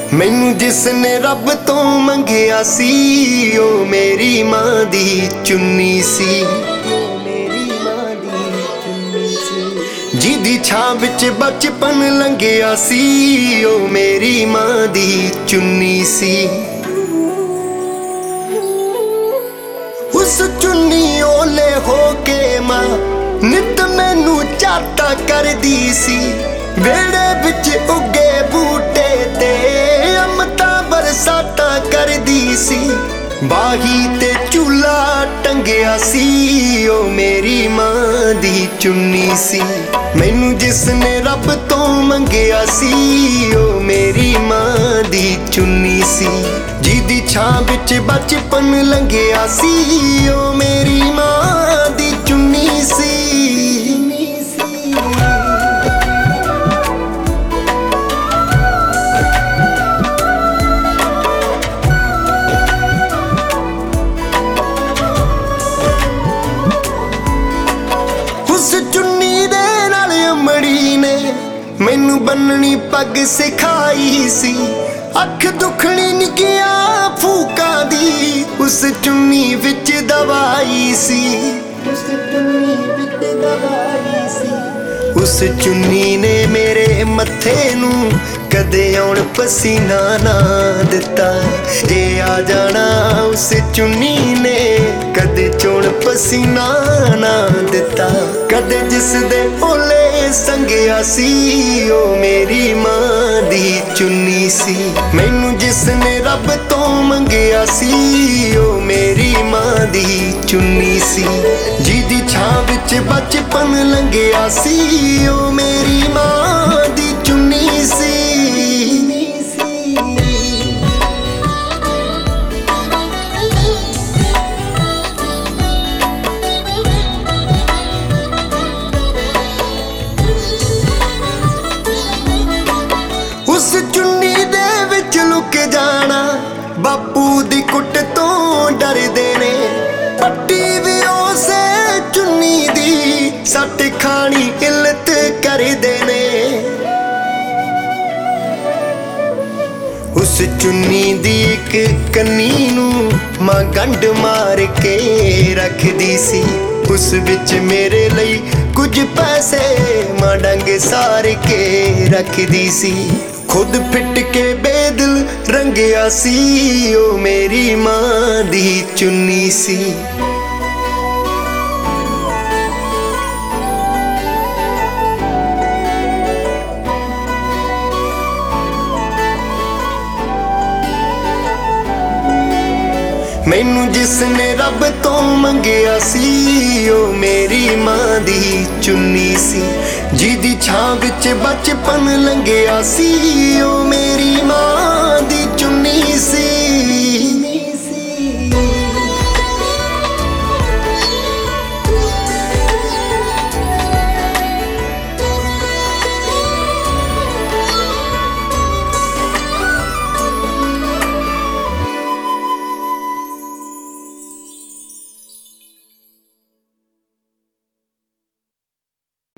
मैनू जिसने रब तो मंगिया सी ओ मेरी मां दी चुन्नी सी। जिदी छां विच बचपन लंघिया सी ओ मेरी मां दी चुन्नी सी। उस चुन्नी ओले हो के मां नित मैनू चाटा कर दी सी। वेड़े विच उगे बूटे ते अमता बरसाता कर दी सी। बाही ते चूल्हा टंगिया सी ओ मेरी मां दी चुन्नी सी। मैनू जिसने रब तो मंगिया सी ओ मेरी मां दी चुन्नी सी। जिदी छां विच बचपन लंघिया सी ओ मेरी मां दी चुन्नी सी। उस चुन्नी दे नाल अमड़ी ने मैनू बन्ननी पग सिखाई सी। अख दुखनी निकिया फूकां दी उस चुन्नी विच दवाई सी। उस चुन्नी ने मेरे मत्थे नू कदे आउण पसीना ना दिता। जे आ जाना उस चुन्नी ने कदे चोण पसीना ना दिता। कदे जिस दे ओले संगिया सी ओ मेरी मां दी चुन्नी सी। मैनू जिसने रब तो मंगिया सी ओ मेरी मां दी चुन्नी सी। जिदी छां विच बचपन लंघिया सी ओ मेरी मां दी चुन्नी सी। उस चुन्नी दे विच लुक जाना बापू दी कुट तो डरदे ने। पट्टी भी उसे चुन्नी दी सट खानी इल्लत करदे ने। उस चुन्नी दी इक कन्नी नू मां गंढ मार के रखदी सी। उस विच मेरे लई कुछ पैसे मां डंग सार के रखदी सी। खुद फिट के बेदिल रंगिया सी ओ मेरी मां दी चुन्नी सी। मैनू जिसने रब तो मंगिया सी ओ मेरी मां दी चुन्नी सी। जिदी छां विच बचपन लंघिया सी ओ मेरी मां